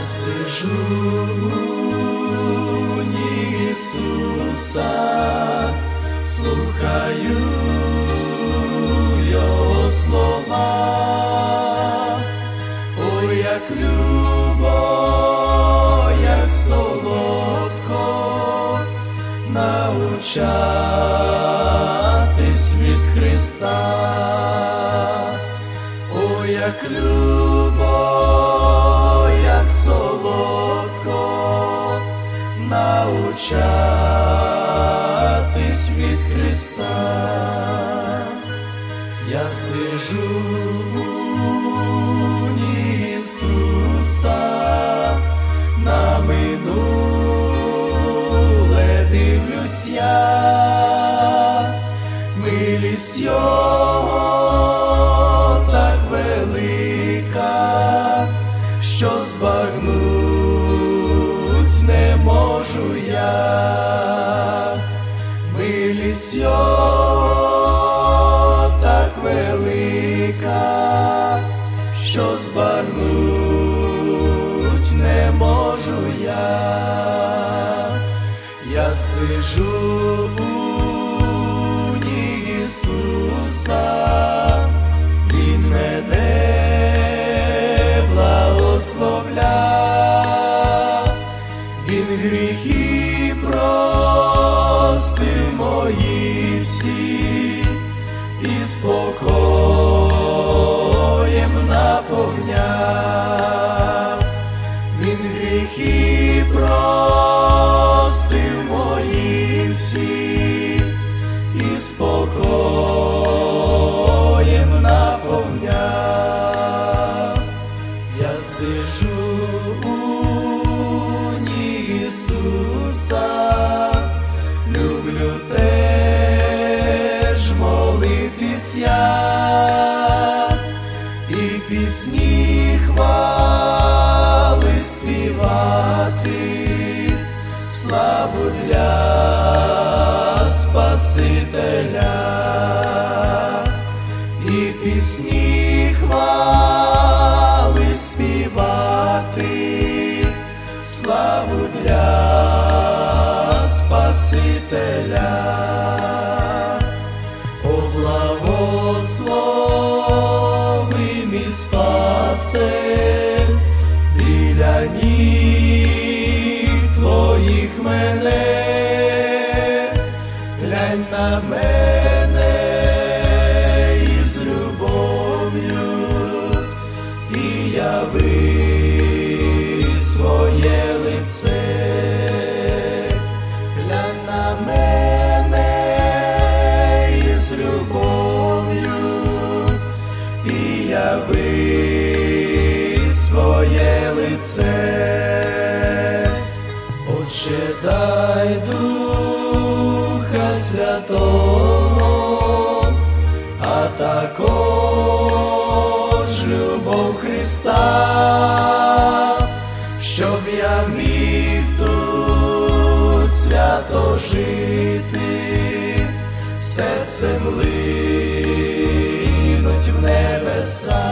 сиджу у ніг Ісуса, слухаю Його слова. Ой, як любо, як солодко навчатись від Христа. Ой, як любо, як солодко навчатись від Христа. Я сиджу у ніг Ісуса, на минуле дивлюсь я, милість Його так велика, що збагнуть не можу я. Милість Його так велика, що збагнуть не можу я. Я сиджу у ніг Ісуса, Він мене благословляв, Він гріхи простив мої всі і спокоєм наповняв. Він гріхи простив мої всі і спокоєм наповняв. Я сиджу у ніг Ісуса, люблю теж молитись я, і пісні хвали співати, славу для Спасителя. І пісні хвали співати, славу для Спасителя. О, благослови мій Спасе, біля ніг Твоїх мене, глянь на мене із любов'ю і яви своє лице. Глянь на мене із любов'ю і яви своє лице. Отче, дай Духа Святого, а також любов Христа, щоб я міг тут свято жити, серцем линуть в небеса,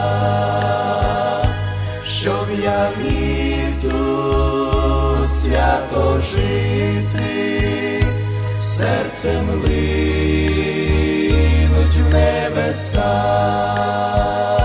щоб я міг тут свято жити, серцем линуть в небеса.